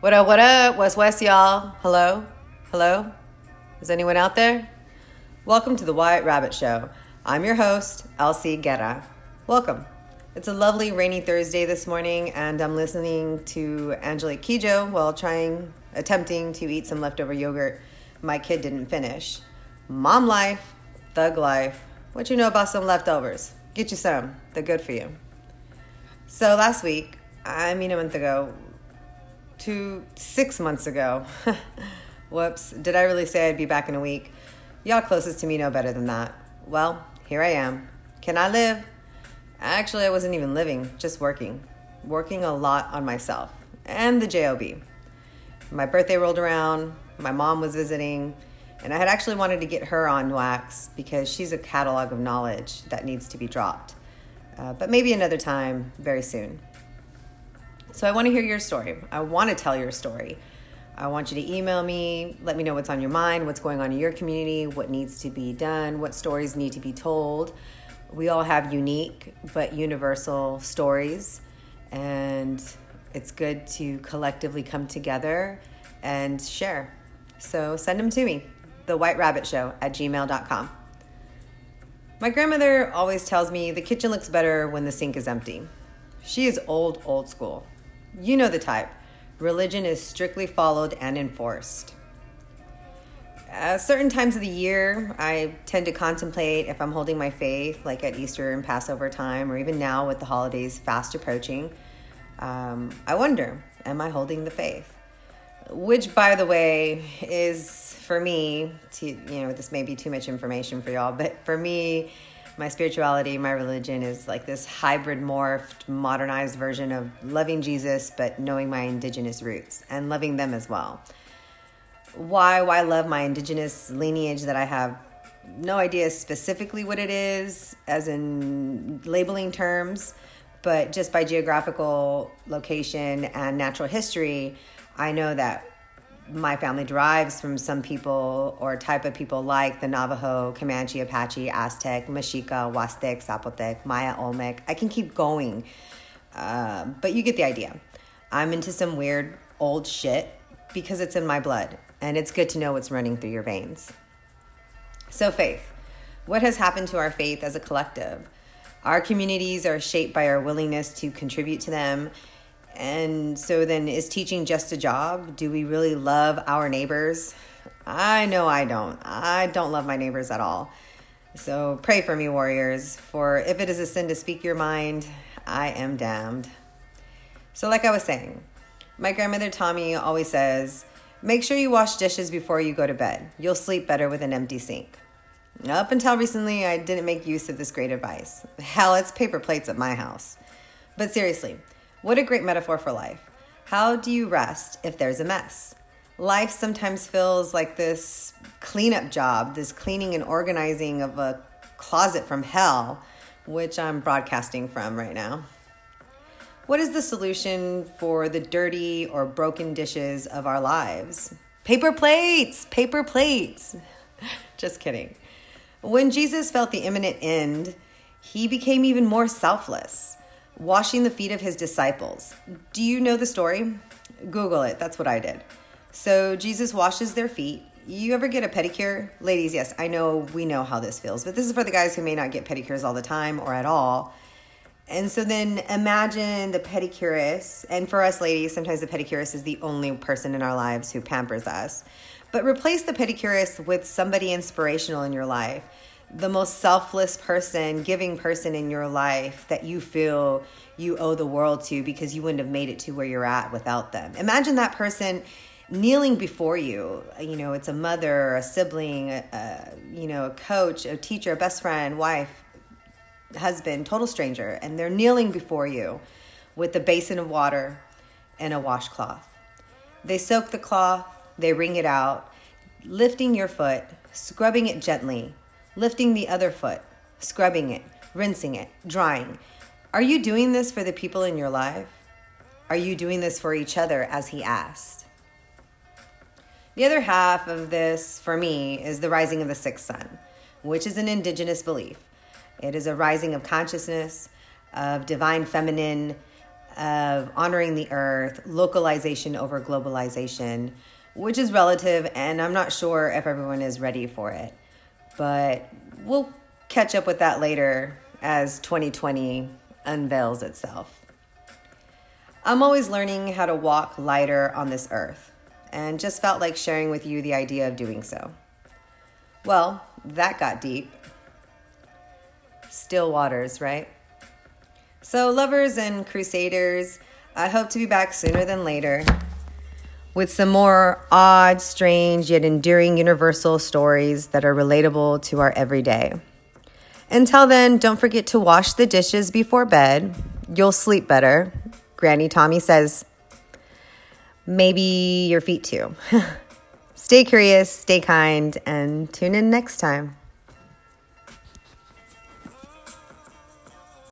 What up, what up? West, y'all. Hello? Hello? Is anyone out there? Welcome to the White Rabbit Show. I'm your host, Elsie Guerra. Welcome. It's a lovely rainy Thursday this morning, and I'm listening to Angelique Kidjo while attempting to eat some leftover yogurt my kid didn't finish. Mom life, thug life. What you know about some leftovers? Get you some. They're good for you. So last week, a month ago, 6 months ago. Whoops. Did I really say I'd be back in a week? Y'all closest to me know better than that. Well, here I am. Can I live? Actually, I wasn't even living, just working. Working a lot on myself and the JOB. My birthday rolled around, my mom was visiting, and I had actually wanted to get her on wax because she's a catalog of knowledge that needs to be dropped. But maybe another time, very soon. So I want to hear your story. I want to tell your story. I want you to email me, let me know what's on your mind, what's going on in your community, what needs to be done, what stories need to be told. We all have unique but universal stories, and it's good to collectively come together and share. So send them to me, thewhiterabbitshow@gmail.com. My grandmother always tells me the kitchen looks better when the sink is empty. She is old school. You know the type. Religion is strictly followed and enforced. At certain times of the year, I tend to contemplate if I'm holding my faith, like at Easter and Passover time, or even now with the holidays fast approaching. I wonder, am I holding the faith? Which, by the way, is for me, this may be too much information for y'all, but for me, my spirituality, my religion is like this hybrid, morphed, modernized version of loving Jesus, but knowing my indigenous roots and loving them as well. Why love my indigenous lineage that I have no idea specifically what it is, as in labeling terms, but just by geographical location and natural history, I know that my family derives from some people or type of people like the Navajo, Comanche, Apache, Aztec, Mexica, Huastec, Zapotec, Maya, Olmec. I can keep going, but you get the idea. I'm into some weird old shit because it's in my blood, and it's good to know what's running through your veins. So faith. What has happened to our faith as a collective? Our communities are shaped by our willingness to contribute to them. And so then, is teaching just a job? Do we really love our neighbors? I know I don't. I don't love my neighbors at all. So pray for me, warriors, for if it is a sin to speak your mind, I am damned. So like I was saying, my grandmother Tommy always says, make sure you wash dishes before you go to bed. You'll sleep better with an empty sink. Up until recently, I didn't make use of this great advice. Hell, it's paper plates at my house. But seriously, what a great metaphor for life. How do you rest if there's a mess? Life sometimes feels like this cleanup job, this cleaning and organizing of a closet from hell, which I'm broadcasting from right now. What is the solution for the dirty or broken dishes of our lives? Paper plates! Paper plates! Just kidding. When Jesus felt the imminent end, he became even more selfless, washing the feet of his disciples. Do you know the story? Google it. That's what I did. So Jesus washes their feet. You ever get a pedicure? Ladies, yes, I know we know how this feels, but this is for the guys who may not get pedicures all the time or at all. And so then imagine the pedicurist, and for us ladies, sometimes the pedicurist is the only person in our lives who pampers us. But replace the pedicurist with somebody inspirational in your life. The most selfless person, giving person in your life that you feel you owe the world to because you wouldn't have made it to where you're at without them. Imagine that person kneeling before you. It's a mother, a sibling, a coach, a teacher, a best friend, wife, husband, total stranger, and they're kneeling before you with a basin of water and a washcloth. They soak the cloth, they wring it out, lifting your foot, scrubbing it gently, lifting the other foot, scrubbing it, rinsing it, drying. Are you doing this for the people in your life? Are you doing this for each other as he asked? The other half of this, for me, is the rising of the sixth sun, which is an indigenous belief. It is a rising of consciousness, of divine feminine of honoring the earth, localization over globalization, which is relative, and I'm not sure if everyone is ready for it. But we'll catch up with that later as 2020 unveils itself. I'm always learning how to walk lighter on this earth, and just felt like sharing with you the idea of doing so. Well, that got deep. Still waters, right? So, lovers and crusaders, I hope to be back sooner than later with some more odd, strange, yet enduring universal stories that are relatable to our everyday. Until then, don't forget to wash the dishes before bed. You'll sleep better. Granny Tommy says, maybe your feet too. Stay curious, stay kind, and tune in next time.